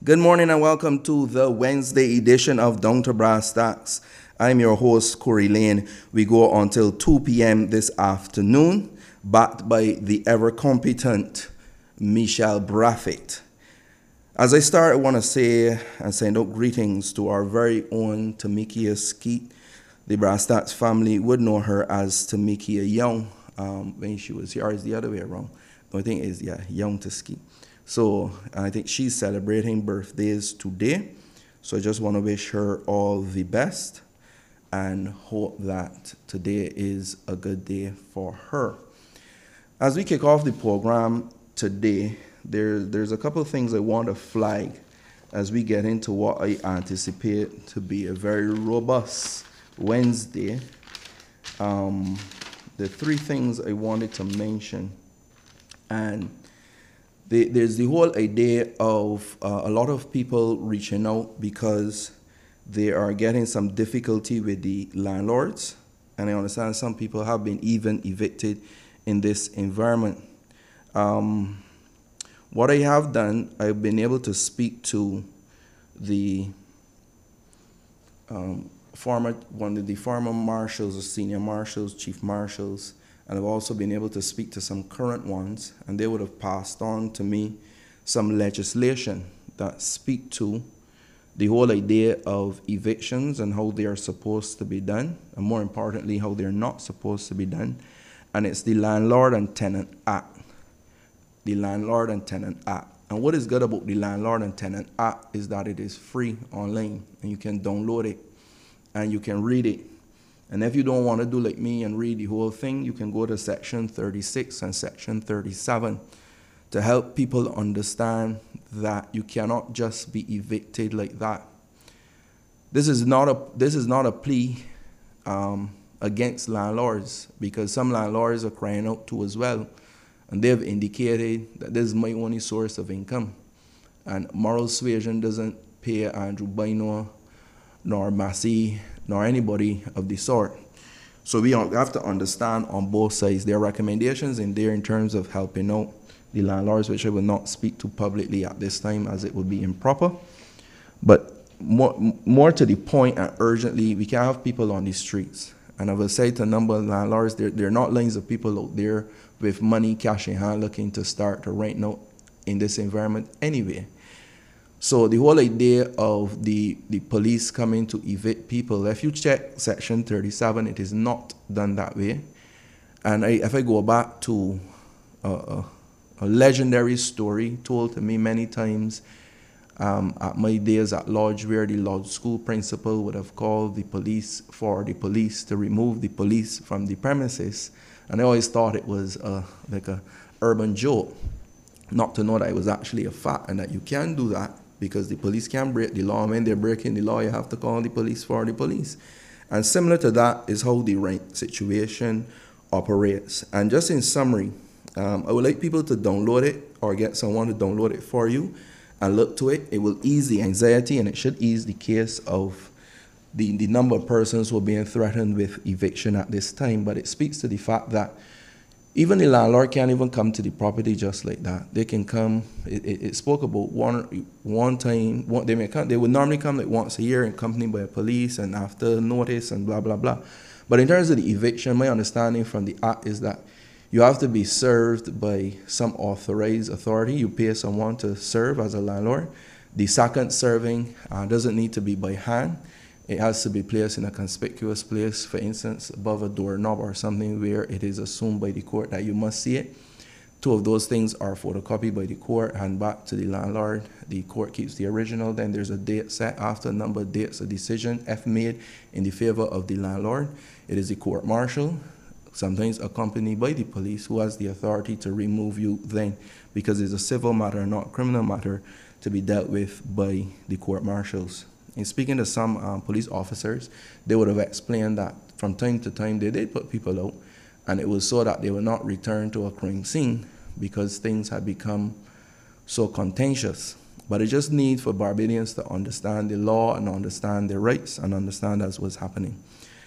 Good morning and welcome to the Wednesday edition of Down to Brass Tacks. I'm your host, Corey Lane. We go until 2 p.m. this afternoon, backed by the ever-competent Michelle Braffett. As I start, I want to say and send out greetings to our very own Tamikia Skeet. The Brass Tacks family would know her as Tamikia Young when she was here. Or is the other way around? The only thing is, Young to Skeet. So I think she's celebrating birthdays today. So I just want to wish her all the best and hope that today is a good day for her. As we kick off the program today, there's a couple of things I want to flag as we get into what I anticipate to be a very robust Wednesday. The three things I wanted to mention, and there's the whole idea of a lot of people reaching out because they are getting some difficulty with the landlords. And I understand some people have been even evicted in this environment. What I have done, I've been able to speak to the former marshals or senior marshals, chief marshals, and I've also been able to speak to some current ones, and they would have passed on to me some legislation that speak to the whole idea of evictions and how they are supposed to be done, and more importantly, how they're not supposed to be done. And it's the Landlord and Tenant Act. The Landlord and Tenant Act. And what is good about the Landlord and Tenant Act is that it is free online, and you can download it, and you can read it. And if you don't want to do like me and read the whole thing, you can go to Section 36 and Section 37 to help people understand that you cannot just be evicted like that. This is not a plea against landlords, because some landlords are crying out too as well, and they've indicated that this is my only source of income. And Moral Suasion doesn't pay Andrew Bino nor Massey nor anybody of the sort. So we have to understand on both sides. There are recommendations in there in terms of helping out the landlords, which I will not speak to publicly at this time as it would be improper. But more to the point and urgently, we can have people on the streets. And I will say to a number of landlords, there are not lines of people out there with money, cash in hand, looking to start to rent out in this environment anyway. So the whole idea of the police coming to evict people, if you check Section 37, it is not done that way. And if I go back to a legendary story told to me many times at my days at Lodge, where the Lodge School principal would have called the police for the police to remove the police from the premises. And I always thought it was like a urban joke, not to know that it was actually a fact and that you can do that, because the police can break the law. And when they're breaking the law, you have to call the police for the police. And similar to that is how the rent situation operates. And just in summary, I would like people to download it or get someone to download it for you and look to it. It will ease the anxiety, and it should ease the case of the number of persons who are being threatened with eviction at this time. But it speaks to the fact that even the landlord can't even come to the property just like that. They can come. It spoke about one time. They may come. They would normally come like once a year, accompanied by a police and after notice and blah blah blah. But in terms of the eviction, my understanding from the act is that you have to be served by some authorized authority. You pay someone to serve as a landlord. The second serving doesn't need to be by hand. It has to be placed in a conspicuous place, for instance, above a doorknob or something where it is assumed by the court that you must see it. Two of those things are photocopied by the court and back to the landlord. The court keeps the original. Then there's a date set. After a number of dates, a decision, if made in the favor of the landlord, it is the court martial, sometimes accompanied by the police, who has the authority to remove you then, because it's a civil matter, not a criminal matter, to be dealt with by the court martials. In speaking to some police officers, they would have explained that from time to time they did put people out, and it was so that they would not return to a crime scene because things had become so contentious. But it just needs for Barbadians to understand the law and understand their rights and understand that's what's happening.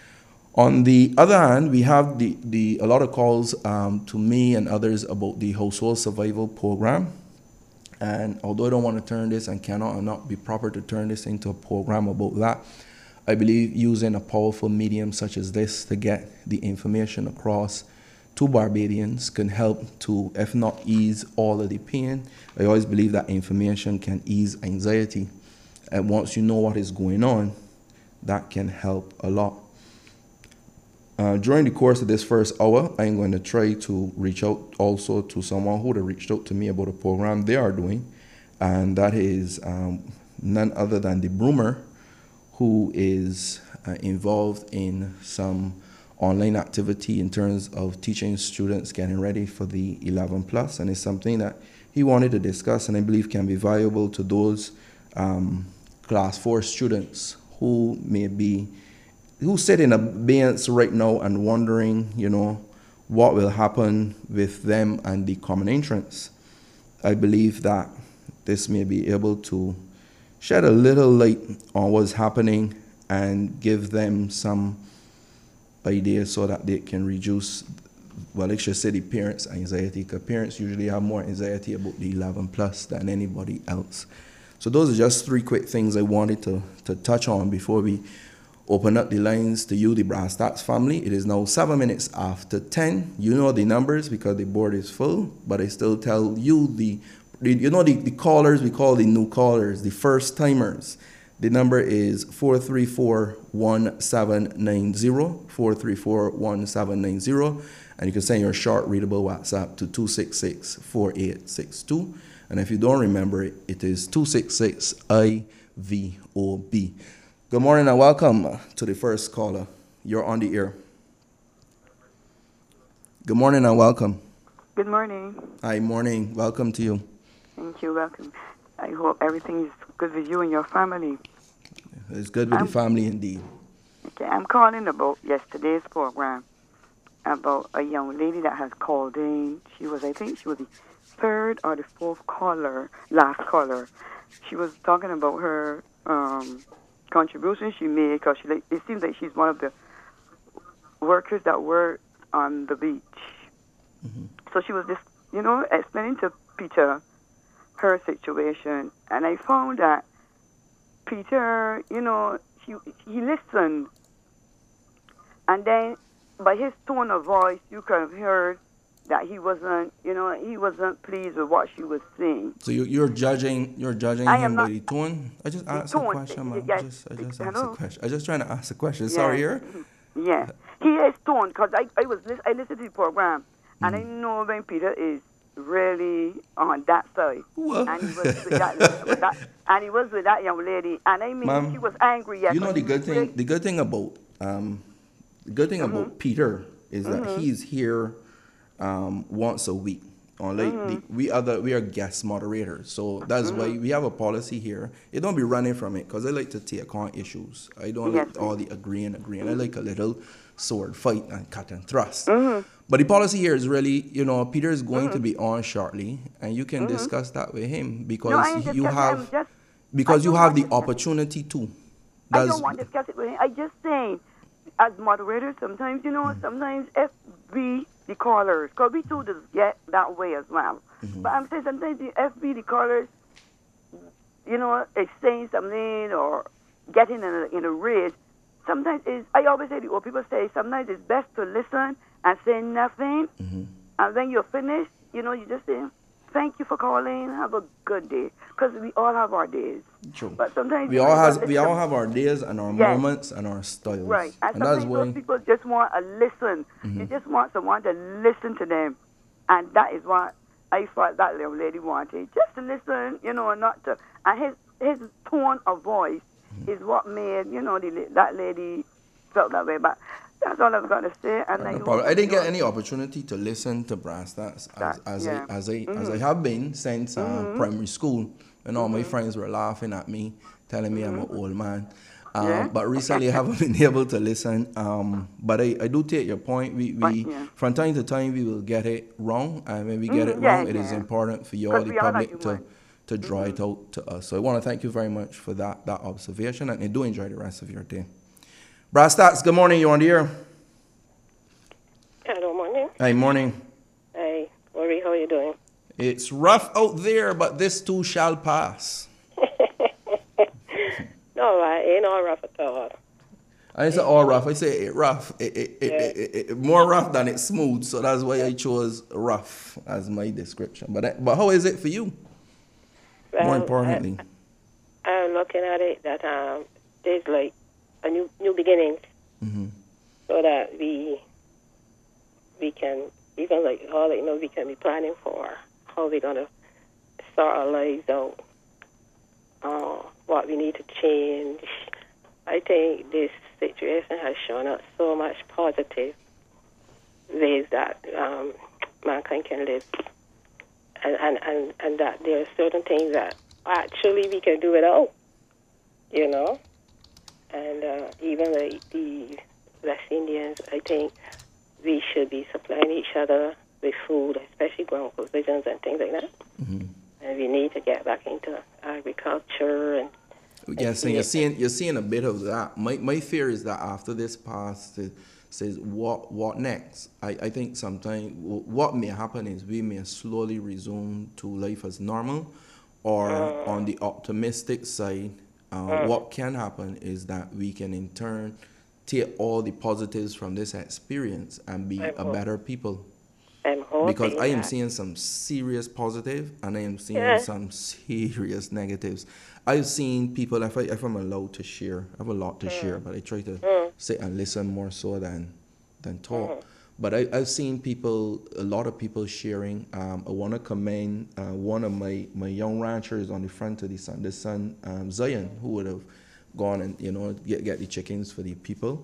On the other hand, we have a lot of calls to me and others about the household survival program. And although I don't want to turn this and cannot and not be proper to turn this into a program about that, I believe using a powerful medium such as this to get the information across to Barbadians can help to, if not ease all of the pain. I always believe that information can ease anxiety. And once you know what is going on, that can help a lot. During the course of this first hour, I'm going to try to reach out also to someone who would have reached out to me about a program they are doing, and that is none other than the Broomer, who is involved in some online activity in terms of teaching students getting ready for the 11 plus, and it's something that he wanted to discuss and I believe can be valuable to those class 4 students who sit in abeyance right now and wondering, what will happen with them and the common entrance. I believe that this may be able to shed a little light on what's happening and give them some ideas so that they can reduce, well, I should say the parents' anxiety, because parents usually have more anxiety about the 11 plus than anybody else. So those are just 3 quick things I wanted to touch on before we open up the lines to you, the Brass Stats family. It is now 7 minutes after 10. You know the numbers because the board is full, but I still tell you the callers, we call the new callers, the first timers. The number is 434-1790, 434-1790, and you can send your short readable WhatsApp to 266-4862. And if you don't remember it, it is 266-IVOB. Good morning and welcome to the first caller. You're on the air. Good morning and welcome. Good morning. Hi, morning. Welcome to you. Thank you. Welcome. I hope everything is good with you and your family. It's good with the family indeed. Okay, I'm calling about yesterday's program about a young lady that has called in. I think she was the 3rd or the 4th caller, last caller. She was talking about her contribution she made because it seems like she's one of the workers that work on the beach. Mm-hmm. So she was just, explaining to Peter her situation, and I found that Peter, he listened, and then by his tone of voice, you could have heard that he wasn't pleased with what she was saying. So you're judging him by the tone? I just asked a question, man. I just asked a question. I just trying to ask a question. Yeah. Sorry, here. Yeah, he is tone because I listened to the program, and I know when Peter is really on that side, and he was with that young lady, and I mean, she was angry. Yeah, the good thing about Peter is that he's here once a week. We are guest moderators, so that's why we have a policy here. You don't be running from it because I like to take on issues. I don't like all the agreeing. I like a little sword fight and cut and thrust. But the policy here is really, Peter is going to be on shortly, and you can discuss that with him because you have the opportunity to. I don't want to discuss it with him. I just saying, as moderators, sometimes sometimes FB the callers, because we too just get that way as well. But I'm saying sometimes the FB the callers, is saying something or getting in a rage. Sometimes I always say, what people say, sometimes it's best to listen and say nothing, and when you're finished, you just say, thank you for calling, have a good day, because we all have our days. True. But sometimes we all have our days and our moments and our styles. Right. And that's why those people just want to listen. You just want someone to listen to them, and that is what I thought that little lady wanted, just to listen, not to. And his tone of voice is what made that lady felt that way. But that's all I've got to say. And no problem. I didn't get any opportunity to listen to Brass Stats as I have been since primary school, when all my friends were laughing at me, telling me I'm an old man. But recently I haven't been able to listen. But I do take your point. We from time to time we will get it wrong, and when we get it wrong, it is important for you all, the public, to draw it out to us. So I want to thank you very much for that observation, and I do enjoy the rest of your day. Brass Stats, good morning. You on the air? Hello, morning. Hi, morning. Hi, Ori. How are you doing? It's rough out there, but this too shall pass. No, I ain't all rough at all. I say all rough. I say it rough. More rough than it's smooth. So that's why I chose rough as my description. But how is it for you? Well, More importantly. I'm looking at it that there's like a new beginnings, so that we can even like all we can be planning for how we're gonna start our lives out, what we need to change. I think this situation has shown us so much positive ways that mankind can live, and that there are certain things that actually we can do without, and even the West Indians, I think we should be supplying each other with food, especially ground provisions and things like that. And we need to get back into agriculture and. Yes, and you're seeing a bit of that. My fear is that after this pass, it says what next? I think sometimes what may happen is we may slowly resume to life as normal, or on the optimistic side, what can happen is that we can in turn take all the positives from this experience and be a better people. Because I am seeing some serious positive and I am seeing some serious negatives. I've seen people, if I'm allowed to share, I have a lot to share, but I try to sit and listen more so than talk. But I've seen people, a lot of people sharing. I want to commend one of my young ranchers on the front of the son, Zion, who would have gone and get the chickens for the people.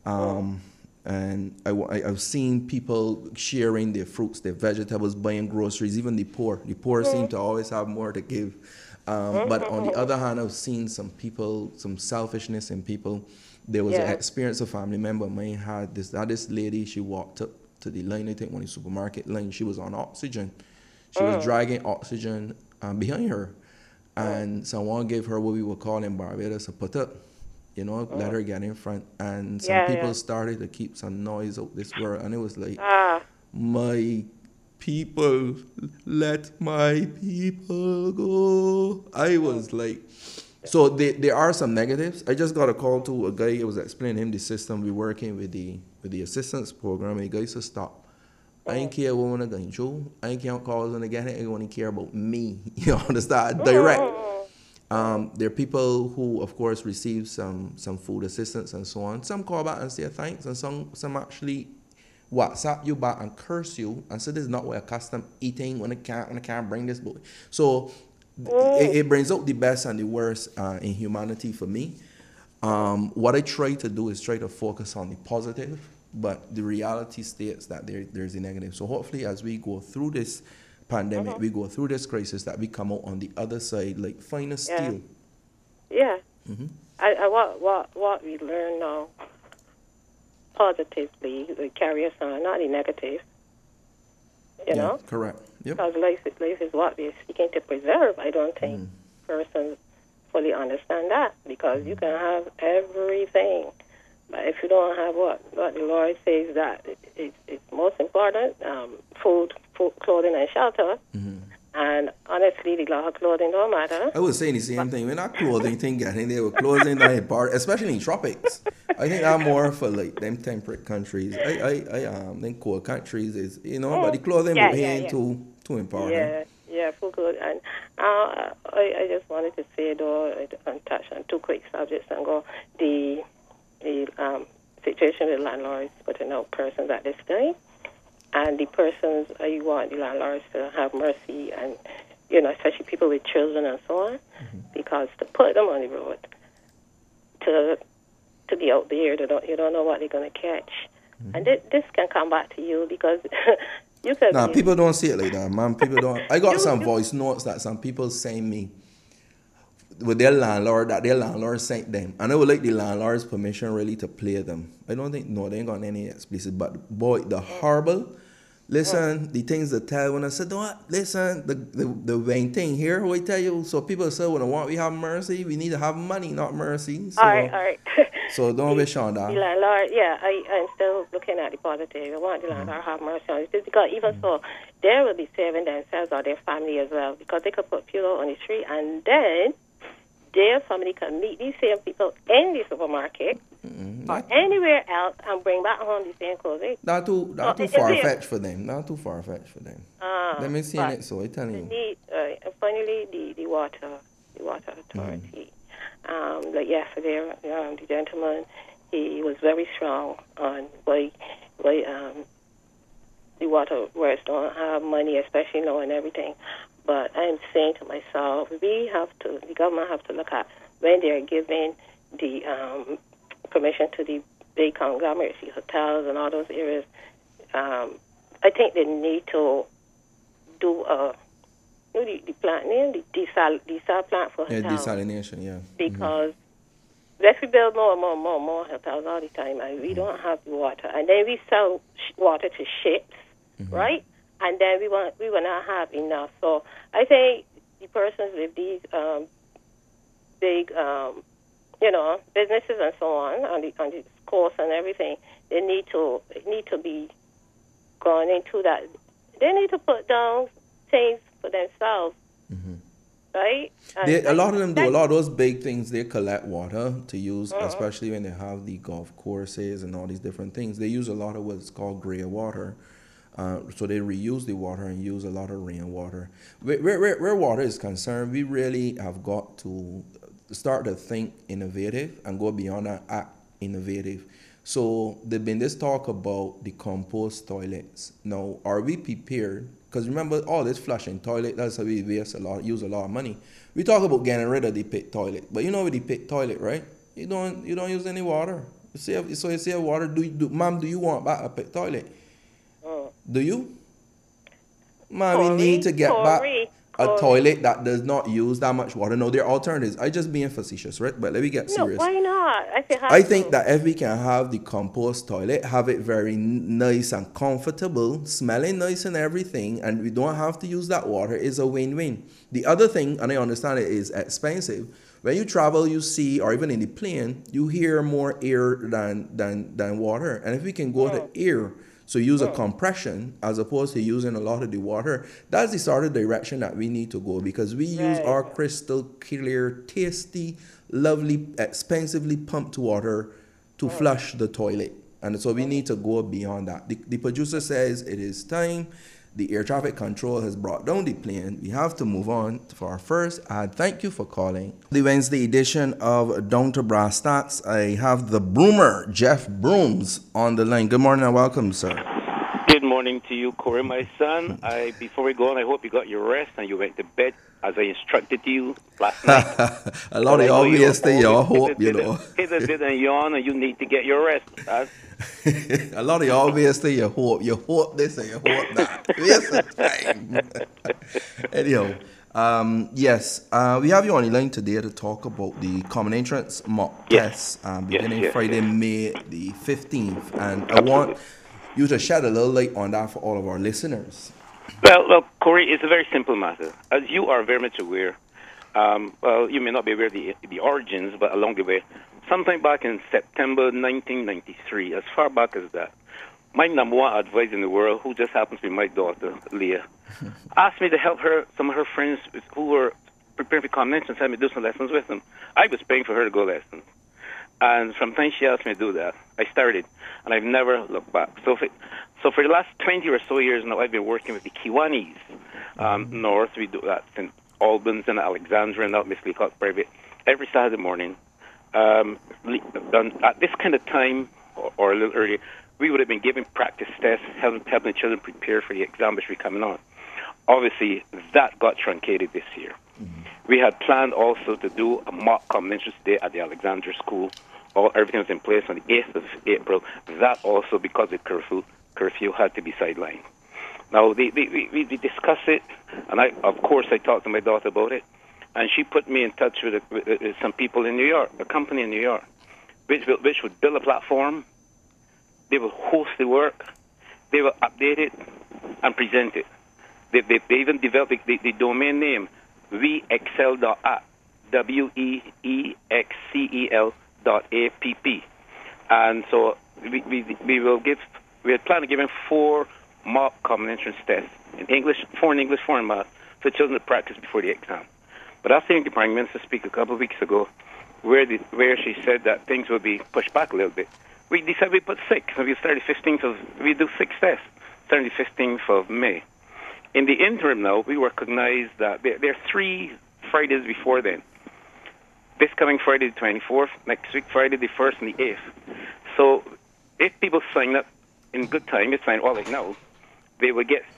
And I've seen people sharing their fruits, their vegetables, buying groceries, even the poor. The poor seem to always have more to give. But on the other hand, I've seen some people, some selfishness in people. There was an experience, a family member of mine had this lady, she walked up to the line, I think one of the supermarket line. She was on oxygen. She was dragging oxygen behind her. And someone gave her what we would call in Barbados a put up. Let her get in front. And some people started to keep some noise out this world. And it was like, my people, let my people go. I was like, so there are some negatives. I just got a call to a guy. I was explaining him the system. We're working with the assistance program. And the guy said, stop. I ain't care what I'm going through. I ain't care calls when I get it. I only care about me. You understand? Direct. There are people who, of course, receive some food assistance and so on. Some call back and say thanks, and some actually WhatsApp you back and curse you and say this is not what accustomed eating when I can't bring this boy. So it brings out the best and the worst in humanity for me. What I try to do is try to focus on the positive, but the reality states that there's a negative. So hopefully, as we go through this pandemic, we go through this crisis, that we come out on the other side like fine as steel. Yeah. What we learn now positively will carry us on, not the negative. You know? Correct. Yep. Because life is what we're seeking to preserve. I don't think persons fully understand that, because you can have everything, but if you don't have what the Lord says that it's most important, food, clothing, and shelter. And honestly, the law of clothing don't matter. I was saying the same thing. We're not clothing thing getting there with clothing that part, especially in tropics. I think I'm more for like them temperate countries. I think cold countries is but the clothing ain't too important. Yeah, full clothing. And I just wanted to say though, and touch on two quick subjects and go the situation with landlords putting out persons at this time. And the persons, you want the landlords to have mercy, and especially people with children and so on, because to put them on the road, to be out there, you don't know what they're going to catch, and this can come back to you, because you can. Nah, people don't see it like that, man. People don't. I got some voice notes that some people send me with their landlord, that their landlord sent them, and I would like the landlord's permission really to play them. I don't think they ain't got any explicit, but boy, the horrible. Listen, the things that tell when I said, listen, the main thing here, what I tell you. So people say, we have mercy, we need to have money, not mercy. So, all right. So don't wish on The that. landlord, yeah, I'm still looking at the positive. I want the landlord to have mercy on it. Because even so, they will be saving themselves or their family as well, because they could put fuel on the street, and then their family can meet these same people in the supermarket or anywhere else and bring back home the same clothing. Not too far-fetched for them. Not too far-fetched for them. Let me see it, so I tell you. Finally, the water authority. Like yesterday, the gentleman, he was very strong on why the water works don't have money, especially now and everything. But I'm saying to myself, the government have to look at when they're giving the permission to the big conglomerates, the hotels and all those areas. I think they need to do the plant name, the desal plant for hotels. Yeah, desalination, yeah. Because let's build more hotels all the time, and we don't have the water. And then we sell water to ships, right? And then we will not have enough. So I think the persons with these big, businesses and so on the course and everything, they need to be going into that. They need to put down things for themselves, right? A lot of them do. A lot of those big things, they collect water to use, especially when they have the golf courses and all these different things. They use a lot of what's called gray water. So they reuse the water and use a lot of rainwater. Where water is concerned, we really have got to start to think innovative and go beyond that, act innovative. So there's been this talk about the compost toilets. Now, are we prepared? Because remember, all this flushing toilet, that's how we use a lot of money. We talk about getting rid of the pit toilet, but you know with the pit toilet, right? You don't use any water. So you say water, ma'am, do you want back a pit toilet? Do you? Man, we need to get back a toilet that does not use that much water. No, there are alternatives. I just being facetious, right? But let me get serious. No, why not? I think that if we can have the compost toilet, have it very nice and comfortable, smelling nice and everything, and we don't have to use that water, is a win-win. The other thing, and I understand it is expensive, when you travel, you see, or even in the plane, you hear more air than water. And if we can go to air, so use a compression as opposed to using a lot of the water, that's the sort of direction that we need to go, because we use our crystal clear, tasty, lovely, expensively pumped water to flush the toilet. And so we need to go beyond that. The producer says it is time. The air traffic control has brought down the plane. We have to move on for our first ad. Thank you for calling. The Wednesday edition of Down to Brass Tacks. I have the Broomer, Jeff Brooms, on the line. Good morning and welcome, sir. Good morning to you, Corey, my son. Before we go on, I hope you got your rest and you went to bed as I instructed you last night. A lot of obviously your hope, you know. Hit a bit and yawn, and you need to get your rest. A lot of obviously you hope this and you hope that. Waste of time. Anyhow, yes, we have you on the line today to talk about the common entrance mock test beginning Friday, May the 15th, and I want you to shed a little light on that for all of our listeners. Well, Corey, it's a very simple matter. As you are very much aware, you may not be aware of the origins, but along the way, sometime back in September 1993, as far back as that, my number one advisor in the world, who just happens to be my daughter, Leah, asked me to help some of her friends who were preparing for conventions, had me do some lessons with them. I was paying for her to go lessons. And from the time she asked me to do that, I started, and I've never looked back. So for the last 20 or so years now, I've been working with the Kiwanis north. We do that in Albans and Alexandria and out Miss Leacock Private every Saturday morning. At this kind of time, or a little earlier, we would have been giving practice tests, helping the children prepare for the exam which we're coming on. Obviously, that got truncated this year. We had planned also to do a mock common entrance day at the Alexandria School. Everything was in place on the 8th of April. That also, because of curfew had to be sidelined. Now, we discussed it, and I talked to my daughter about it, and she put me in touch with some people in New York, a company in New York, which would build a platform. They will host the work, they will update it, and present it. They even developed the domain name, weexcel.app, weexcel.app. And so we had planned on giving 4 mock common entrance tests in English, 4 in English, 4 in math, for children to practice before the exam. But after hearing the Prime Minister speak a couple of weeks ago, where she said that things would be pushed back a little bit, we decided we put 6, and we do 6 tests, starting the 15th of May. In the interim now, we recognize that there are 3 Fridays before then. This coming Friday the 24th, next week Friday the 1st and the 8th. So if people sign up in good time, they sign all right now, they will get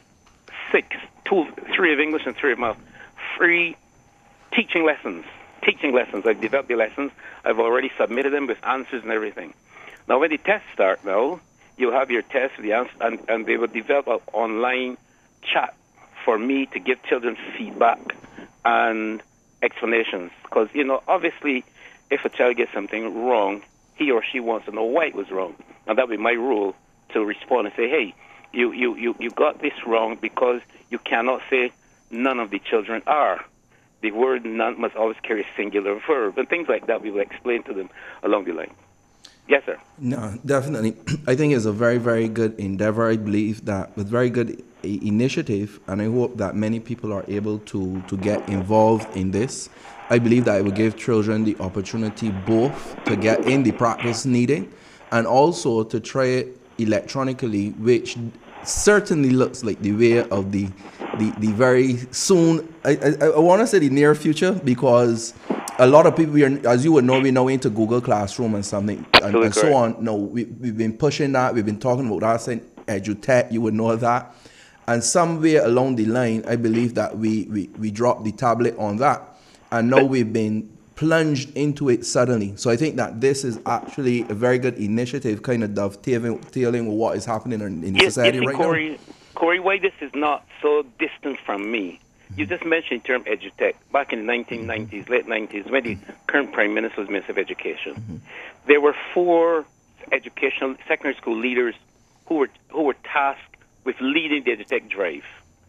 3 of English and 3 of math, free teaching lessons. I've developed the lessons. I've already submitted them with answers and everything. Now, when the tests start now, you'll have your tests with the answers, and they will develop an online chat for me to give children feedback and explanations. Because, obviously, if a child gets something wrong, he or she wants to know why it was wrong. And that would be my rule to respond and say, hey, you got this wrong because you cannot say none of the children are. The word none must always carry a singular verb, and things like that we will explain to them along the line. Yes, sir. No, definitely. I think it's a very, very good endeavor. I believe that with very good initiative, and I hope that many people are able to get involved in this. I believe that it will give children the opportunity both to get in the practice needed and also to try it electronically, which certainly looks like the way of the very soon, I want to say the near future, because a lot of people, as you would know, we're now into Google Classroom and something and so on. No, we've been pushing that. We've been talking about that, saying EduTech, you would know that. And somewhere along the line, I believe that we dropped the tablet on that. And now we've been plunged into it suddenly. So I think that this is actually a very good initiative, kind of dovetailing with what is happening in society right now. Corey, why this is not so distant from me? You just mentioned the term EduTech. Back in the 1990s, late 90s, when the current Prime Minister was Minister of Education, there were 4 educational secondary school leaders who were tasked with leading the EduTech drive.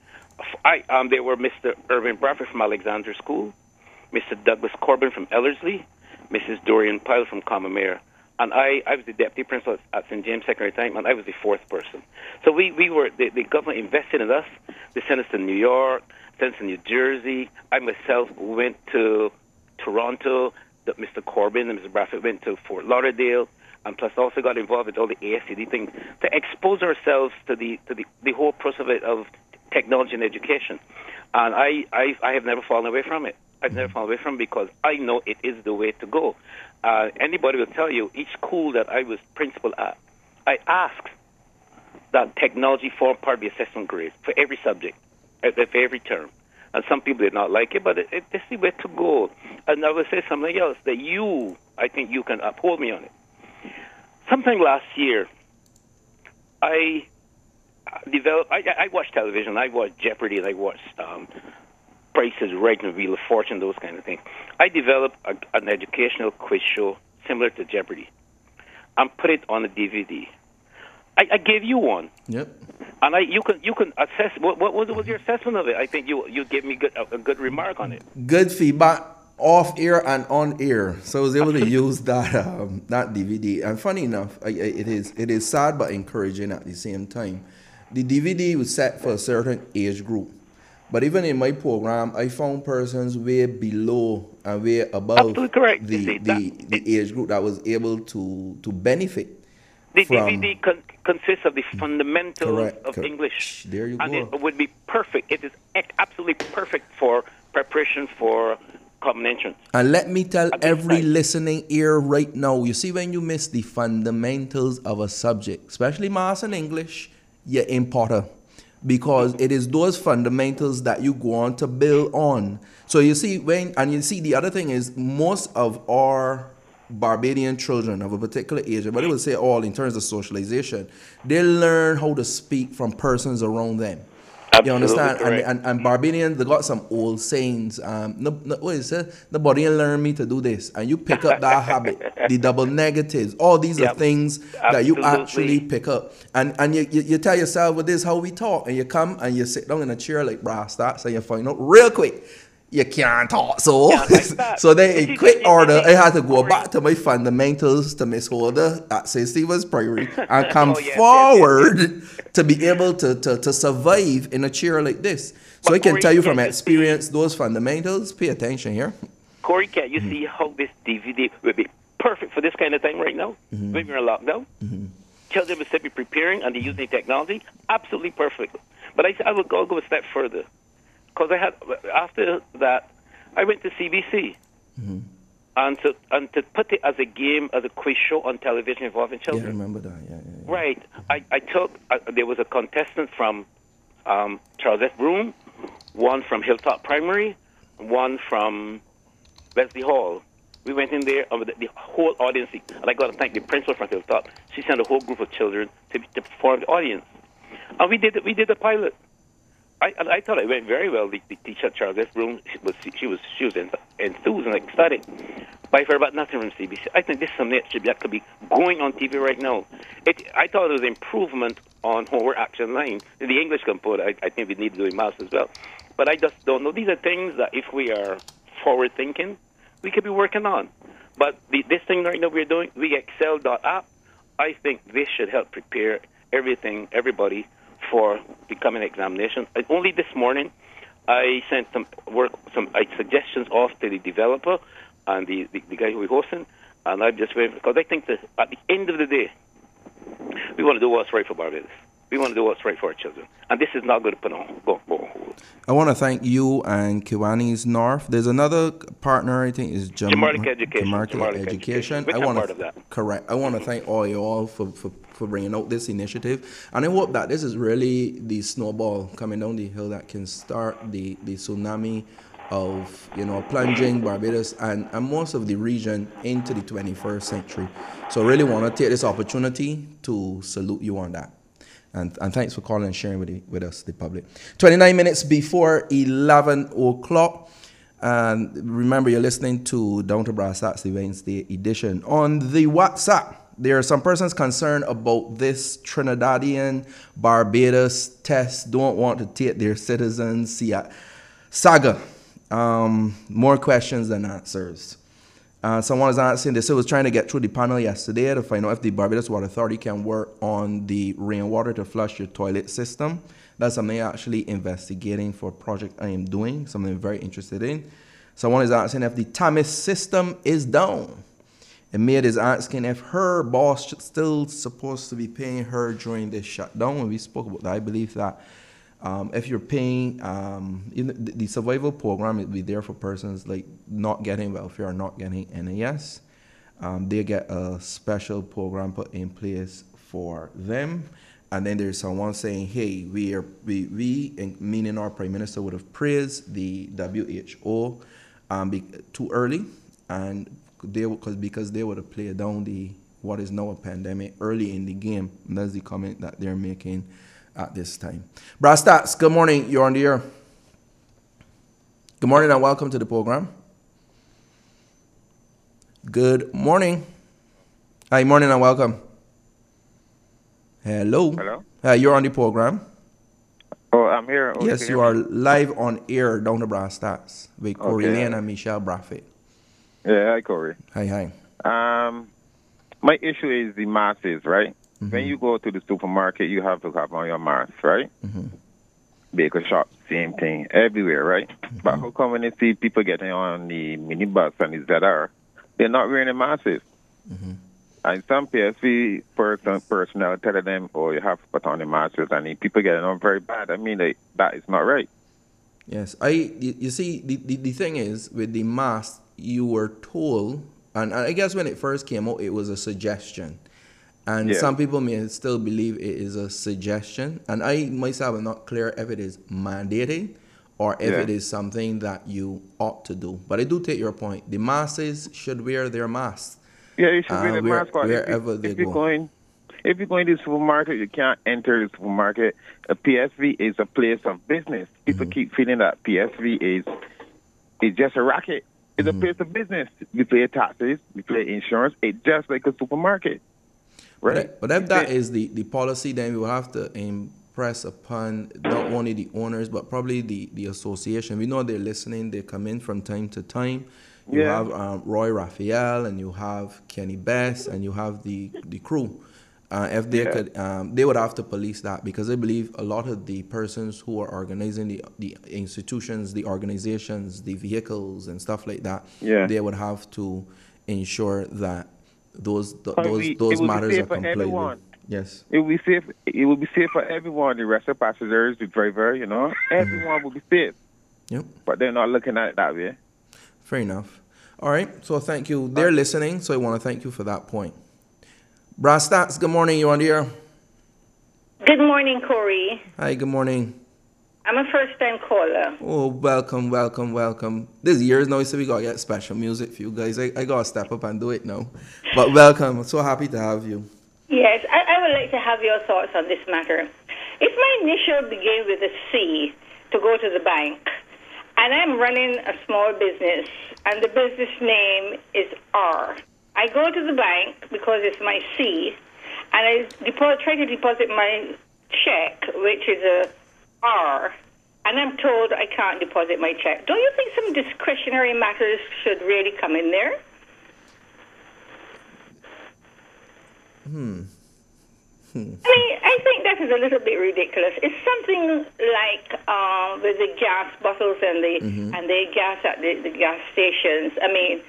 They were Mr. Irvin Bradford from Alexandra School, Mr. Douglas Corbin from Ellerslie, Mrs. Dorian Pyle from Combermere, and I was the deputy principal at St. James Secondary Time, and I was the 4th person. So we were, the government invested in us. They sent us to New York, sent us to New Jersey. I myself went to Toronto. Mr. Corbin and Mr. Bradford went to Fort Lauderdale, and plus also got involved with all the ASCD things to expose ourselves to the whole process of technology and education. And I have never fallen away from it. I've never fallen away from it because I know it is the way to go. Anybody will tell you, each school that I was principal at, I asked that technology form part of the assessment grade for every subject, for every term. And some people did not like it, but it's the way to go. And I will say something else that I think you can uphold me on it. Sometime last year, I watched television. I watched Jeopardy, and I watched Price is Right and Wheel of Fortune, those kind of things. I developed an educational quiz show similar to Jeopardy and put it on a DVD. I gave you one. Yep. And you can assess. What was your assessment of it? I think you gave me a good remark on it. Good feedback off air and on air. So I was able to use that DVD. And funny enough, it is sad but encouraging at the same time. The DVD was set for a certain age group. But even in my program, I found persons way below and way above the age group that was able to benefit. The DVD consists of the fundamentals of English. There you go. And it would be perfect. It is absolutely perfect for preparation for common entrance. And let me tell every listening ear right now, you see, when you miss the fundamentals of a subject, especially maths and English, you're in Potter. Because it is those fundamentals that you go on to build on. So you see, the other thing is, most of our Barbadian children of a particular age, but I would say all in terms of socialization, they learn how to speak from persons around them. Absolutely, you understand? correct. And Barbadians, they got some old sayings. What is it? The body learn me to do this. And you pick up that habit, the double negatives. All these are things that you actually pick up. And you tell yourself, well, this is how we talk. And you come and you sit down in a chair like brass stats and you find out real quick You can't talk so. Yeah, like that. So they, in quick order, I had to go Corey. back to my fundamentals to Miss Holder at St. Stephen's Priory and come Oh, yes, forward to be able to survive in a chair like this. So But I can Corey, tell you can't from you experience, those fundamentals, pay attention here. Corey, can't you see how this DVD would be perfect for this kind of thing right now? When we're in lockdown? Children will still be preparing and they're using technology. Absolutely perfect. But I would go a step further. Because after that, I went to CBC. And to put it as a game, as a quiz show on television involving Yeah, I children. remember that. Yeah. Right. I took, there was a contestant from Charles F. Broome, one from Hilltop Primary, one from Wesley Hall. We went in there, and the whole audience, and I got to thank the principal from Hilltop. She sent a whole group of children to perform the audience. And we did a pilot. I thought it went very well. The teacher at Charles F. Broome, she was enthused and ecstatic. But I've heard about nothing from CBC. I think this is something that could be going on TV right now. I thought it was an improvement on Homework Action Line. The English component, I think we need to do in maths as well. But I just don't know. These are things that if we are forward thinking, we could be working on. But this thing right now we're doing, WeExcel.app, I think this should help prepare everybody for the coming examination. Only this morning, I sent some suggestions off to the developer and the guy who we're hosting, and I'm just waiting because I think that at the end of the day, we want to do what's right for Barbados. We want to do what's right for our children, and this is not going to put on go hold. I want to thank you and Kiwanis North. There's another partner, I think, is Jamartic Education. Jamartic Education. Which I'm part of that. Correct. I want to thank all you all for bringing out this initiative, and I hope that this is really the snowball coming down the hill that can start the tsunami of plunging Barbados and most of the region into the 21st century. So I really want to take this opportunity to salute you on that. And thanks for calling and sharing with us, the public. 29 minutes before 11 o'clock. And remember, you're listening to Down to Brass Tacks, the Wednesday edition. On the WhatsApp, there are some persons concerned about this Trinidadian Barbados test, don't want to take their citizens saga. More questions than answers. Someone is asking, they was trying to get through the panel yesterday to find out if the Barbados Water Authority can work on the rainwater to flush your toilet system. That's something I'm actually investigating for a project I am doing, something I'm very interested in. Someone is asking if the TAMIS system is down. And Maid is asking if her boss still supposed to be paying her during this shutdown. When we spoke about that, I believe that if you're paying, the survival program will be there for persons like not getting welfare or not getting NAS. They get a special program put in place for them. And then there's someone saying, hey, we meaning our Prime Minister, would have praised the WHO too early, and because they would have played down what is now a pandemic early in the game. And that's the comment that they're making at this time. Brass Tacks, good morning. You're on the air. Good morning and welcome to the program. Good morning. Hi, morning and welcome. Hello. Hello. You're on the program. Oh, I'm here. Oh, Yes, you are live on air down the Brass Tacks with Corey Okay. Lane and Michelle Braffett. Yeah, hi, Corey. Hi. My issue is the masses, right? When you go to the supermarket, you have to have on your mask, right? Baker shop, same thing, everywhere, right? But how come when you see people getting on the minibus and the ZR, they're not wearing the masks? And some PSV personnel tell them, oh, you have to put on the masks, and the people getting on very bad. I mean, that is not right. Yes, you see, the thing is, with the mask, you were told, and I guess when it first came out, it was a suggestion. And some people may still believe it is a suggestion. And I myself am not clear if it is mandated or if it is something that you ought to do. But I do take your point. The masses should wear their masks. Yeah, you should wear the mask wherever they go. If you go in the supermarket, you can't enter the supermarket. A PSV is a place of business. People keep feeling that PSV is just a racket. It's a place of business. We pay taxes, we pay insurance. It's just like a supermarket. Right? But if that is the policy, then we will have to impress upon not only the owners but probably the association. We know they're listening. They come in from time to time. You have Roy Raphael, and you have Kenny Best, and you have the crew. If they could, they would have to police that, because I believe a lot of the persons who are organizing the institutions, the organizations, the vehicles, and stuff like that, they would have to ensure that those matters are complied with. Yes. It will be safe. It will be safe for everyone. The rest of the passengers, the driver, everyone will be safe. Yep. But they're not looking at it that way. Fair enough. All right. So thank you. They're listening, so I want to thank you for that point. Brass Stats, good morning. You on the air? Good morning, Corey. Hi, good morning. I'm a first-time caller. Oh, welcome. This year's now, so we got to get special music for you guys. I got to step up and do it now. But welcome. I'm so happy to have you. Yes, I would like to have your thoughts on this matter. If my initial begin with a C to go to the bank, and I'm running a small business, and the business name is R, I go to the bank because it's my C, and I try to deposit my check, which is a R, and I'm told I can't deposit my check. Don't you think some discretionary matters should really come in there? I mean, I think that is a little bit ridiculous. It's something like with the gas bottles and the gas at the gas stations. I mean,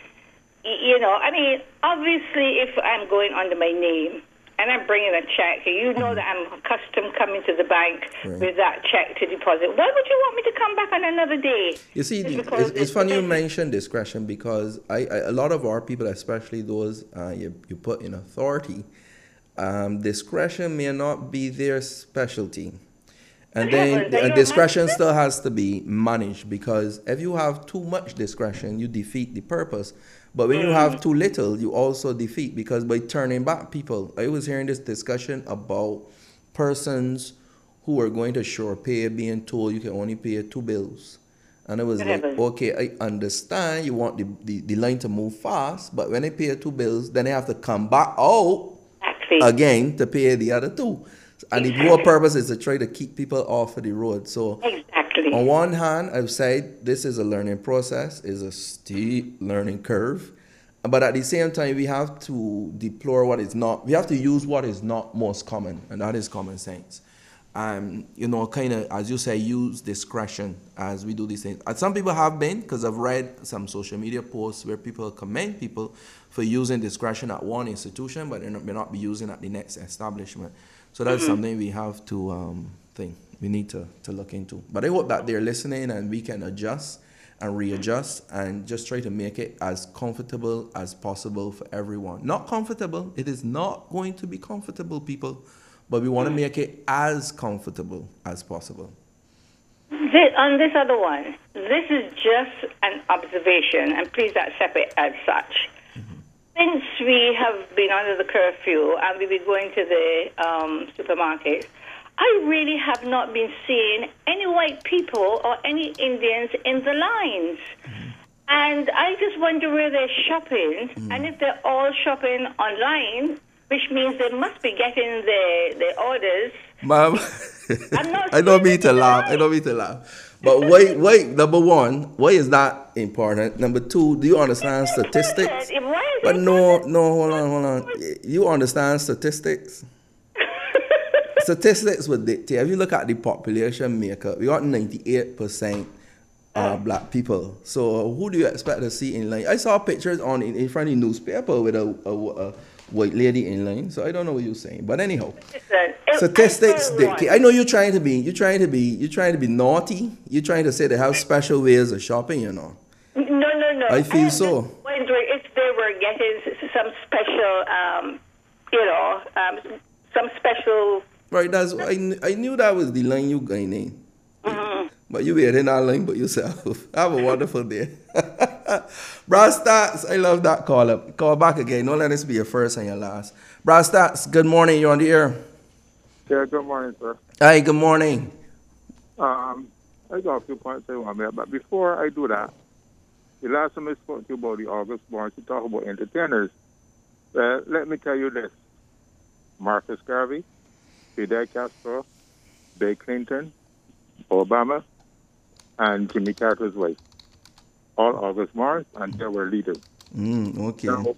obviously, if I'm going under my name and I'm bringing a check, that I'm accustomed coming to the bank with that check to deposit. Why would you want me to come back on another day? You see, it's funny you mention discretion, because a lot of our people, especially those you put in authority, discretion may not be their specialty. And then discretion still has to be managed, because if you have too much discretion, you defeat the purpose. But when you have too little, you also defeat, because by turning back people, I was hearing this discussion about persons who are going to sure pay being told you can only pay 2 bills. And I was like, okay, I understand you want the line to move fast, but when they pay 2 bills, then they have to come back out again to pay the other 2. And the whole purpose is to try to keep people off of the road. So on one hand, I've said this is a learning process, is a steep learning curve. But at the same time, we have to deplore what is not. We have to use what is not most common, and that is common sense. Kind of, as you say, use discretion as we do these things. And some people have been, because I've read some social media posts where people commend people for using discretion at one institution, but they may not be using at the next establishment. So that's something we have to we need to look into. But I hope that they're listening and we can adjust and readjust and just try to make it as comfortable as possible for everyone. Not comfortable. It is not going to be comfortable, people. But we want to make it as comfortable as possible. On this other one, this is just an observation, and please accept it as such. Since we have been under the curfew and we've been going to the supermarkets, I really have not been seeing any white people or any Indians in the lines. And I just wonder where they're shopping, and if they're all shopping online, which means they must be getting the orders. Ma'am, I don't mean to laugh. But wait, number one, why is that important? Number two, do you understand statistics? But no, hold on. You understand statistics? Statistics would dictate. If you look at the population makeup, we got 98% black people. So who do you expect to see in line? I saw pictures in front of the newspaper with a white lady in line. So I don't know what you're saying. But anyhow, statistics dictate. I know you're trying to be naughty. You're trying to say they have special ways of shopping, No. I feel so. Wondering if they were getting some special, some special. Right, I knew that was the line you going in. But you were in that line by yourself. Have a wonderful day. Brass Stats, I love that call up. Call back again. Don't let this be your first and your last. Brass Stats, good morning. You're on the air. Yeah, good morning, sir. Hi, good morning. I got a few points I want to make, but before I do that, the last time I spoke to you about the August March, you talk about entertainers. Let me tell you this. Marcus Garvey, Fidel Castro, Bill Clinton, Obama, and Jimmy Carter's wife. All August born, and they were leaders. Okay.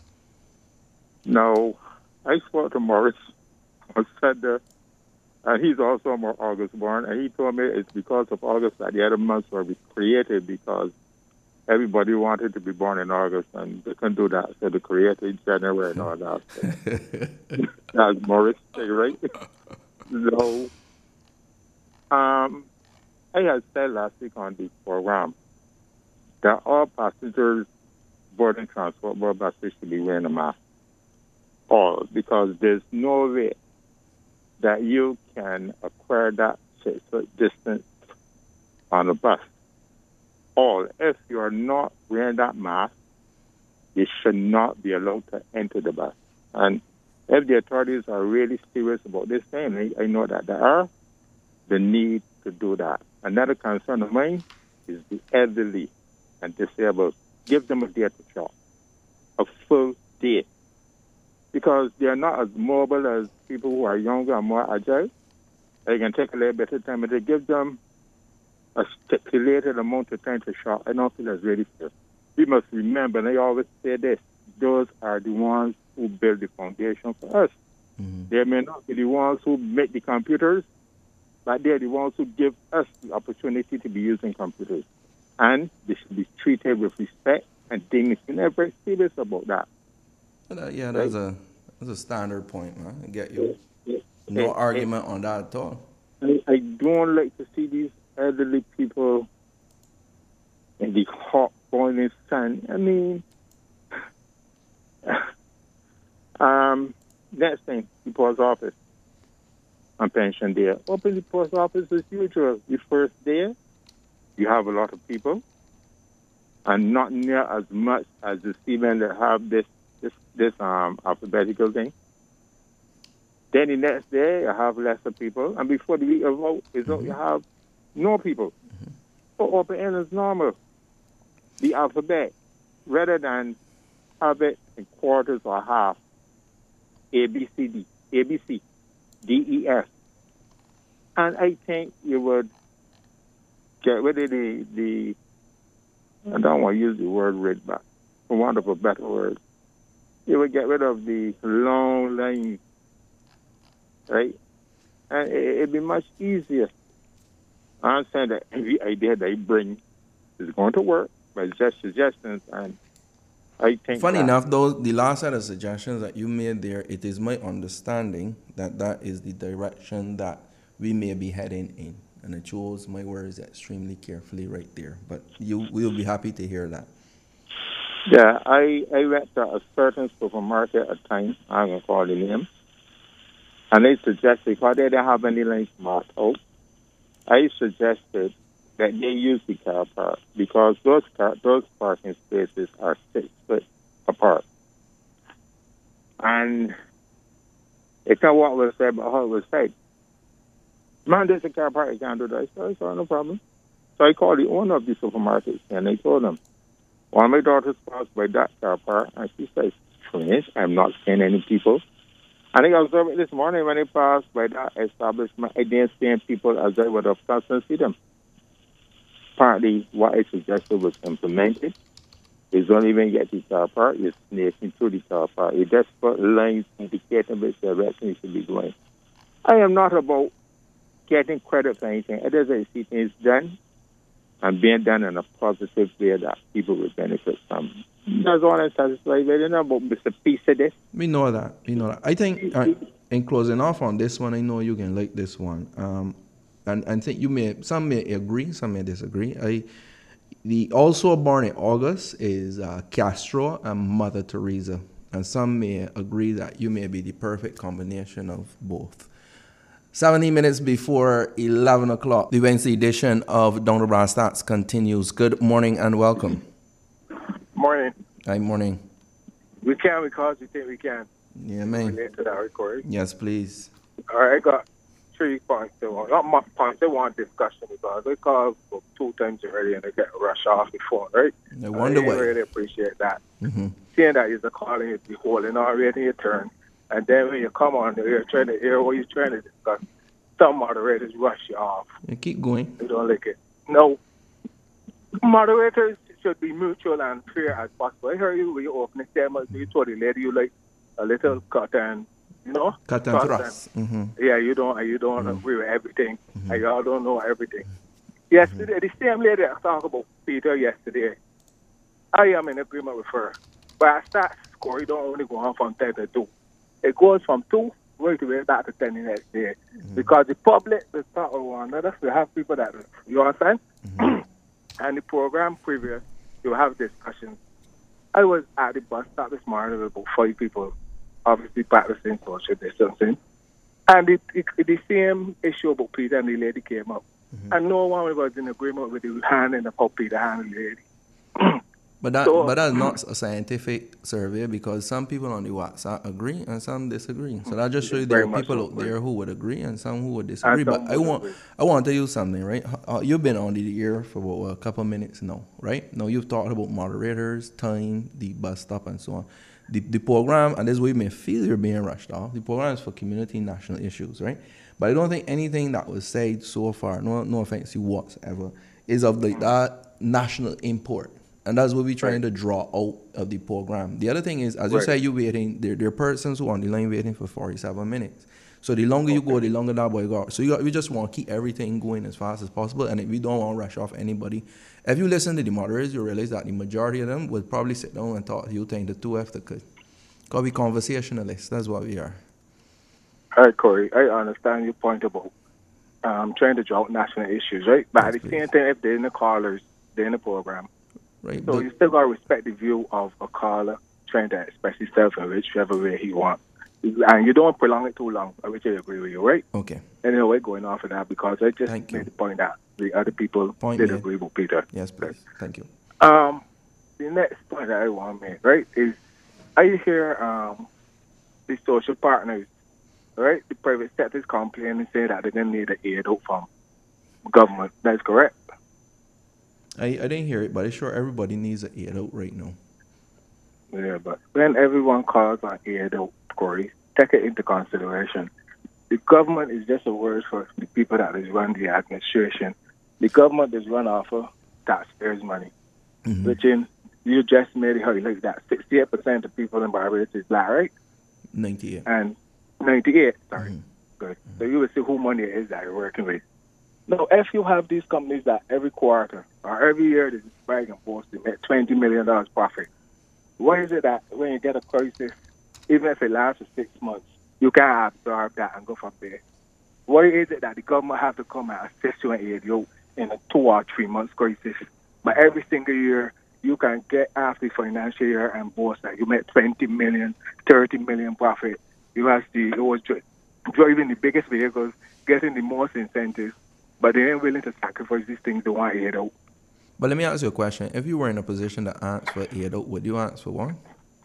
Now, I spoke to Morris. I said that, and he's also more August born, and he told me it's because of August that the other months were created because everybody wanted to be born in August, and they couldn't do that, so they created January and all that. So. That's Morris, right? So, I had said last week on the program that all passengers boarding transport board buses should be wearing a mask. All, because there's no way that you can acquire that 6 foot distance on a bus. All, if you are not wearing that mask, you should not be allowed to enter the bus. And if the authorities are really serious about this thing, I know that there are, the need to do that. Another concern of mine is the elderly and disabled. Give them a day to shop, a full day. Because they are not as mobile as people who are younger and more agile. They can take a little bit of time, but they give them a stipulated amount of time to shop. I don't feel that's really fair. We must remember, and I always say this, those are the ones who build the foundation for us. They may not be the ones who make the computers, but they're the ones who give us the opportunity to be using computers. And they should be treated with respect and dignity. Never very serious about that. Yeah, that's a standard point, man. I get you. No argument on that at all. I don't like to see these elderly people in the hot, boiling sun. I mean, next thing, the post office on pension day. Open the post office as usual. The first day, you have a lot of people, and not near as much as the seamen that have this alphabetical thing. Then the next day, you have lesser people, and before the week of vote is out, you have no people. So open end is normal. The alphabet, rather than have it in quarters or half, A, B, C, D, A, B, C, D, E, F. And I think you would get rid of the I don't want to use the word rid back, for want of a better word. You would get rid of the long lines, right? And it'd be much easier. I understand that every idea they bring is going to work, but it's just suggestions, and I think funny enough, though, the last set of suggestions that you made there, it is my understanding that that is the direction that we may be heading in. And I chose my words extremely carefully right there. But you will be happy to hear that. Yeah, I went to a certain supermarket at times, I'm going to call the name, and they suggested, because they didn't have any lines marked out, I suggested that they use the car park, because those parking spaces are 6 foot apart. And it's not what was said, but how it was said. Man, there's a car park, you can't do that. So I said, no problem. So I called the owner of the supermarket, and I told him, one of my daughters passed by that car park, and she says, strange, I'm not seeing any people. And I observed it this morning when I passed by that establishment, I didn't see any people as I would have thought to see them. Partly what I suggested was implemented. You don't even get the car park, you're sneaking through the car park. You just put lines indicating which direction you should be going. I am not about getting credit for anything. It is I see things done and being done in a positive way that people will benefit from. That's all I'm satisfied with. You know about Mr. Piece of this. We know that. I think, in closing off on this one, I know you can like this one. And I think some may agree, some may disagree. The also born in August is Castro and Mother Teresa. And some may agree that you may be the perfect combination of both. 70 minutes before 11 o'clock, the Wednesday edition of Down to Brass Stats continues. Good morning and welcome. Morning. Hi, morning. We can because we think we can. Yeah, man. Relate to that recording. Yes, please. All right, I got 3 points. Not much points. I want discussion because I called 2 times already and I get rushed off the phone, right? I wonder why. I really appreciate that. Mm-hmm. Seeing that you're calling it, you're holding already your turn. And then when you come on, you're trying to hear what you're trying to discuss. some moderators rush you off. You keep going. They don't like it. No, moderators should be mutual and fair as possible. I heard you when you open the statement, you told the lady you like a little cut and, you know, Cut and thrust. yeah, you don't agree with everything, and y'all don't know everything. Yesterday, the same lady I talked about Peter yesterday, I am in agreement with her. But I start score, you don't only go on from 10 to 2. It goes from 2 right away back to 10 the next day. Because the public, the start of one another, we have people that, you understand? And the program previous, you have discussions. I was at the bus stop this morning with about 5 people, obviously practicing social distancing. And the same issue about Peter and the lady came up. And no one was in agreement with the hand and the puppy, the hand and the lady. But that's not a scientific survey because some people on the WhatsApp agree and some disagree. So that just shows you there are people out there who would agree and some who would disagree. But I want to tell you something, right? You've been on the air for about a couple of minutes now, right? Now you've talked about moderators, time, the bus stop, and so on. The program, and this is where you may feel you're being rushed off, the program is for community and national issues, right? But I don't think anything that was said so far, no offense to whatsoever, is of that national import. And that's what we're trying to draw out of the program. The other thing is, as you say, you're waiting, there are persons who are on the line waiting for 47 minutes. So the longer you go, the longer that boy goes. So we just want to keep everything going as fast as possible, and we don't want to rush off anybody. If you listen to the moderators, you realize that the majority of them would probably sit down and talk to you 10 to 2 if they could. Because we conversationalists, that's what we are. All right, Corey, I understand your point about trying to draw out national issues, right? But at the same time, if they're in the callers, they're in the program. Right. So you still got to respect the view of a caller trying to express himself in whichever way he wants. And you don't prolong it too long, which I agree with you, right? Okay. Anyway, going off of that, because I just made the point that the other people did agree with Peter. Yes, please. Thank you. The next point that I want to make, right, is I hear the social partners, right, the private sector is complaining and saying that they're going to need an aid out from government. That's correct. I didn't hear it, but I'm sure everybody needs an aid out right now. Yeah, but when everyone calls on aid out, Corey, take it into consideration. The government is just a word for the people that is run the administration. The government is run off of taxpayers' money, which in you just made it highlight that 68% of people in Barbados is black, right? 98. And 98, sorry. Good. So you will see who money it is that you're working with. Now, if you have these companies that every quarter or every year they just brag and boast they make $20 million profit, why is it that when you get a crisis, even if it lasts for 6 months, you can't absorb that and go from there? Why is it that the government have to come and assist you and aid you in a 2 or 3 months crisis? But every single year, you can get after the financial year and boast that you make 20 million, 30 million profit. You have driving the biggest vehicles, getting the most incentives, but they ain't willing to sacrifice these things they want aid out. But let me ask you a question. If you were in a position to ask for aid out, would you ask for one?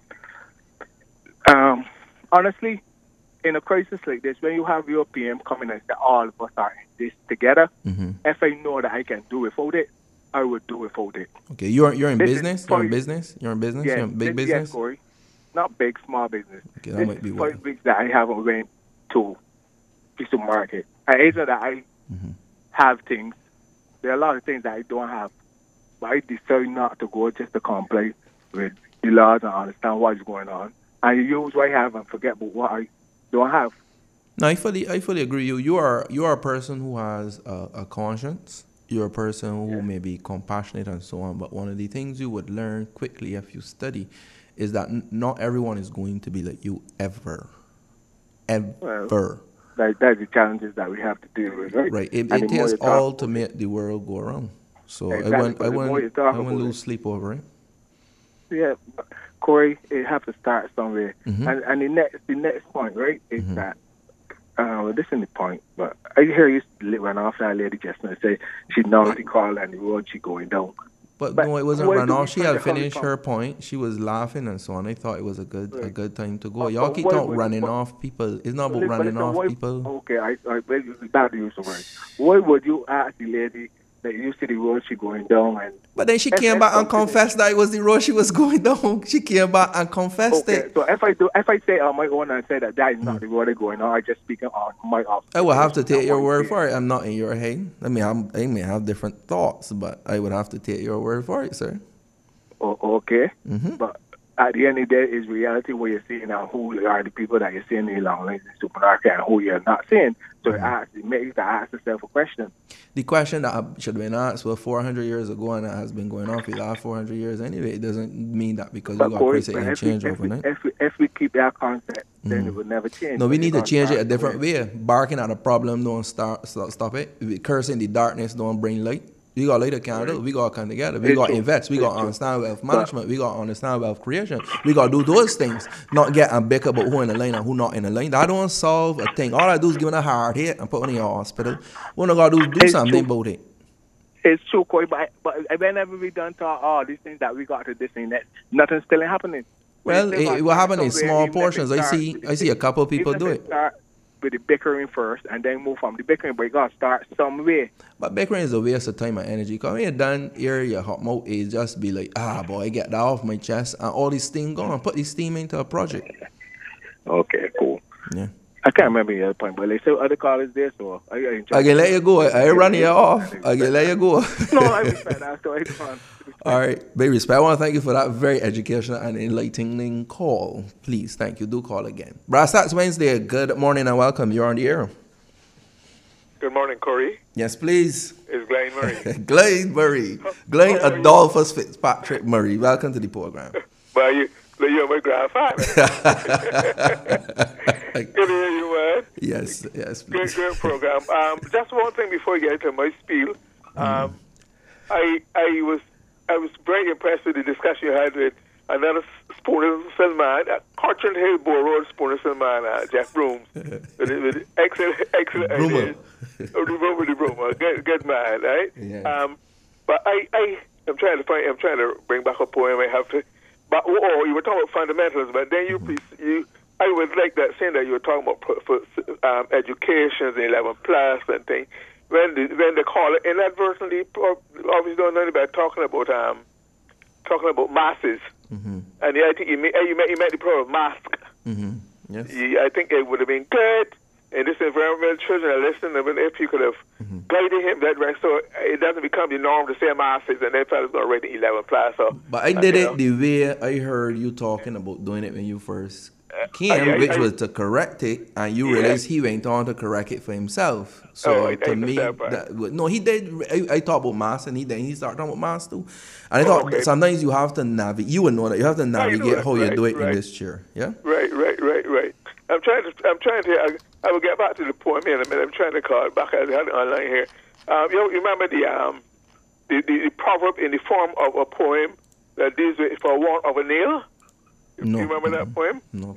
Honestly, in a crisis like this, when you have your PM coming and say all of us are in this together, if I know that I can do without it, I would do without it. Okay, you're in business? You're in business? You're in business? Yes, you're in big business? Yes, Corey. Not big, small business. Okay, that might be 5 weeks that I haven't went to the supermarket. And either that I have things. There are a lot of things that I don't have. But I decide not to go just to comply with the laws and understand what is going on. And you use what I have and forget about what I don't have. No, I fully agree. You are a person who has a conscience. You're a person who may be compassionate and so on. But one of the things you would learn quickly if you study is that not everyone is going to be like you ever. Well, that's the challenges that we have to deal with, right? Right. It takes all to make the world go around. So exactly. I wouldn't lose sleep over it. Yeah, Corey, it have to start somewhere. And the next point, right, is that this is the point, but I hear you run off that lady just now say she knows the call and the road she going down. But no, it wasn't run off. She had finished her point. She was laughing and so on. I thought it was a good time to go. Y'all keep on running off people. It's not about running off people. Okay, I that use the word. Why would you ask the lady that you see the road she going down, and But then she came back and confessed that it was the road she was going down. She came back and confessed it. So if I say on my own and say that is not the road they're going on, I just speaking on my off. I will have to take your word for it. I'm not in your head. I may have different thoughts, but I would have to take your word for it, sir. Okay. But at the end of the day, is reality where you're seeing now who are the people that you're seeing in the long lines in the supermarket and who you're not seeing. So it makes you ask yourself a question. The question that should have been asked was 400 years ago, and it has been going on for the last 400 years anyway. It doesn't mean that because we got president and change overnight. If we keep that concept, then it will never change. No, we need to change it a different way. Barking at a problem don't stop it. Cursing the darkness don't bring light. We got to light a candle. We got to come together. We got to invest. We got to understand wealth management. We got to understand wealth creation. We got to do those things. Not get and bicker about who in the line and who not in the line. That don't solve a thing. All I do is give it a hard hit and put it in your hospital. What I got to do is do something about it. It's true, Corey, but whenever we done talk all these things that we got to this and that, nothing's still happening. Well, it will happen in small portions. I see a couple of people do it. With the bickering first and then move from the bickering, but you got to start somewhere. But bickering is a waste of time and energy. Because when you're done here, your hot mouth is just be like, boy, get that off my chest and all this steam gone. Put this steam into a project. Okay, cool. Yeah. I can't remember the other point, but like, so other callers there, so I can let you go. I ain't running you off. I can let you go. No, I respect that. So it's fun. All right, big respect. I want to thank you for that very educational and enlightening call. Please, thank you. Do call again. Brass Tacks Wednesday. Good morning and welcome. You're on the air. Good morning, Corey. Yes, please. It's Glenn Murray. Glenn Murray. Glenn Adolphus Fitzpatrick Murray. Welcome to the program. Well, you're my grandfather. Good to hear you, man. Yes, please. Good program. Just one thing before you get into my spiel. I was very impressed with the discussion you had with another Spoonersville man, Cochrane Hill Borough Spoonersville man, Jeff Brooms, with excellent ideas. The Broomer, good man, right? Yeah. But I'm trying to bring back a poem. I have to. But you were talking about fundamentals, but then I would like that saying that you were talking about education, 11 plus and things. When they call it inadvertently, obviously don't know about talking about masses, and I think you made the point of mask. Yes. I think it would have been good in this environment. Children are listening, if you could have guided him that way, so it doesn't become the norm to say masses, and then fellas going to rate 11 plus. So, but I did it the way I heard you talking about doing it when you first came, which was to correct it, and you realized he went on to correct it for himself. So to me, he did. I talked about mass, and he started talking about mass too. And I thought sometimes you have to navigate. You would know that you have to navigate how you do it in this chair. Yeah. Right. I'm trying to. I will get back to the poem in a minute. I'm trying to call it back. I had it online here. You remember the proverb in the form of a poem that deals with for want of a nail. No. You remember that poem? No.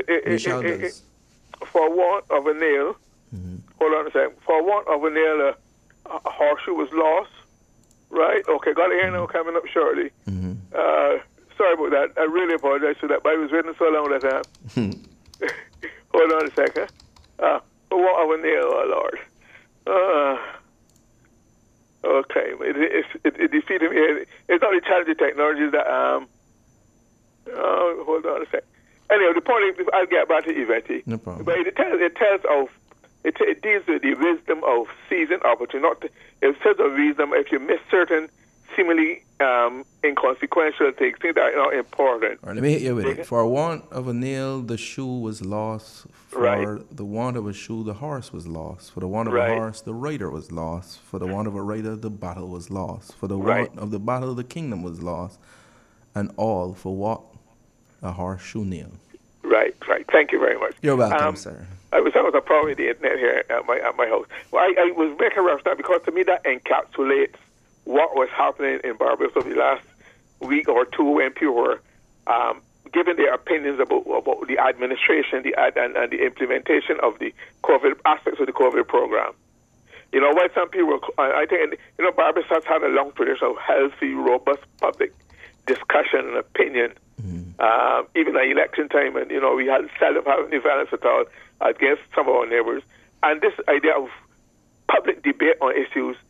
For want of a nail. Hold on a second. For want of a nail, a horseshoe was lost. Right? Okay, got it here now, coming up shortly. Sorry about that. I really apologize for that, but I was waiting so long that hold on a second. For want of a nail, oh Lord. Okay, it defeated me. It's not the challenge of technology that hold on a sec. Anyway, the point is, I'll get back to Yvette. No problem. But it deals with the wisdom of seizing opportunity. It says of wisdom if you miss certain seemingly inconsequential things that are not important. All right, let me hit you with it. For want of a nail, the shoe was lost. For the want of a shoe, the horse was lost. For the want of a horse, the rider was lost. For the want of a rider, the battle was lost. For the want of the battle, the kingdom was lost. And all for what? A horseshoe nail. Right. Thank you very much. You're welcome, sir. I was having a problem with the internet here at my house. Well, I was making a reference because to me that encapsulates what was happening in Barbados over the last week or two when people were giving their opinions about the administration and the implementation of the COVID aspects of the COVID program. You know, why some people, I think, Barbados has had a long tradition of healthy, robust public discussion and opinion. Even at election time, and we had seldom have any violence at all against some of our neighbors. And this idea of public debate on issues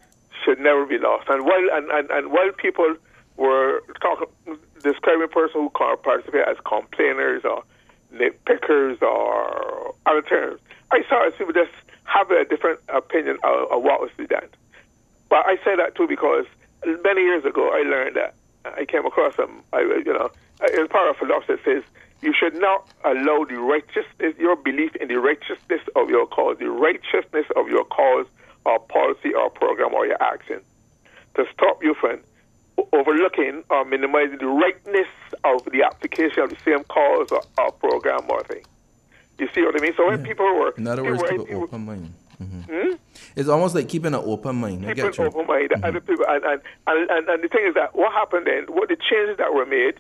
should never be lost. And while people were describing persons who participate as complainers or nitpickers or other terms, I saw as people just have a different opinion of what was to be done. But I say that too because many years ago I learned that I came across it's part of philosophy that says you should not allow your belief in the righteousness of your cause, the righteousness of your cause or policy or program or your action to stop you from overlooking or minimizing the rightness of the application of the same cause or program or thing. You see what I mean? So when people were... In other words, keep an open mind. Mm-hmm. It's almost like keeping an open mind. Keeping an open mind. Mm-hmm. And the thing is that what happened then, what the changes that were made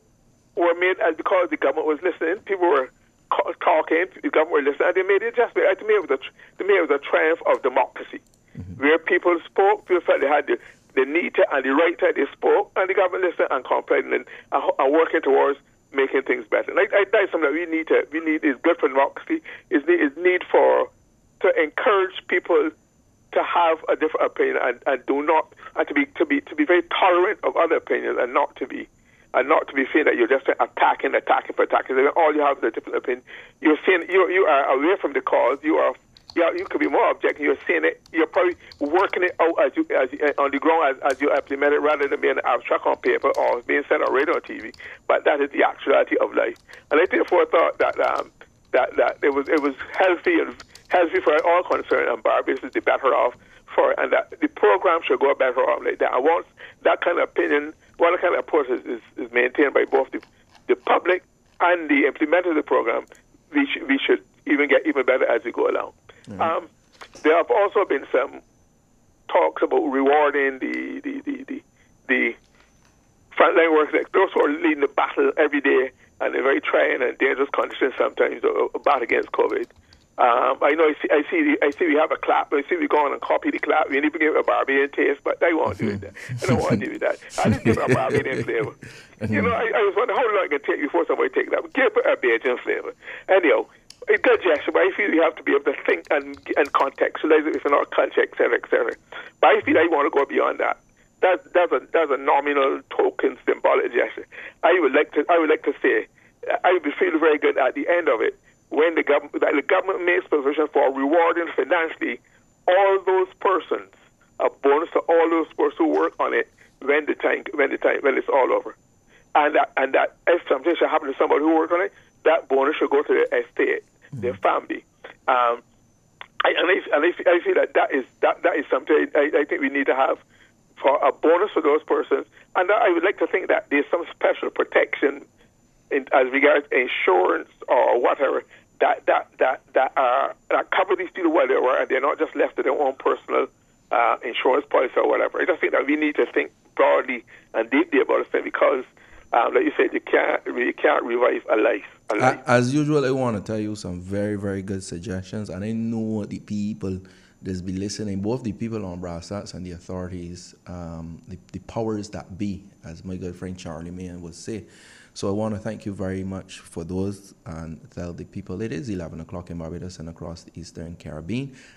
as because the government was listening. People were talking, the government were listening, and they made it just... To me, it was a triumph of democracy. Mm-hmm. Where people spoke, people felt they had the need to and the right to, they spoke, and the government listened and complied and working towards making things better. And that's something that we need is good for democracy, is need to encourage people to have a different opinion and to be very tolerant of other opinions and not to be feeling that you're just attacking for attacking. All you have is a different opinion. You're saying you are away from the cause. You could be more objective. You're saying it. You're probably working it out as you on the ground as you implement it, rather than being abstract on paper or being said on radio or TV. But that is the actuality of life. And I therefore thought that it was healthy for all concerned, and Barbados is the better off for it, and that the program should go better off like that. And once that kind of opinion, that kind of approach is maintained by both the public and the implementers of the program, we should even get even better as we go along. Mm-hmm. There have also been some talks about rewarding the frontline workers, those who are leading the battle every day and in very trying and dangerous conditions sometimes, a battle against COVID. I know I see we have a clap. I see we go on and copy the clap. We need to give it a Barbadian taste, but I won't do it. I don't want to do that. I just give it a Barbadian flavor. You know, I was wondering how long it can take before somebody take that. Give it a Bajan flavor. Anyhow, it's good gesture, but I feel you have to be able to think and contextualize it within our culture, etc., etc. But I feel I want to go beyond that. That's a nominal token, symbolic gesture. I would like to say I would feel very good at the end of it when the government makes provision for rewarding financially all those persons, a bonus to all those persons who work on it when it's all over, and that if something should happen to somebody who worked on it, that bonus should go to their estate, their family. I feel that is something I think we need to have for a bonus for those persons, and I would like to think that there's some special protection as regards insurance or whatever that cover these people while they were, and they're not just left to their own personal insurance policy or whatever. I just think that we need to think broadly and deeply about it because, like you said, you can't revive a life. As usual, I want to tell you some very, very good suggestions, and I know the people that's be listening, both the people on Brassats and the authorities, the powers that be, as my good friend Charlie Mahan would say. So I want to thank you very much for those and tell the people it is 11 o'clock in Barbados and across the Eastern Caribbean.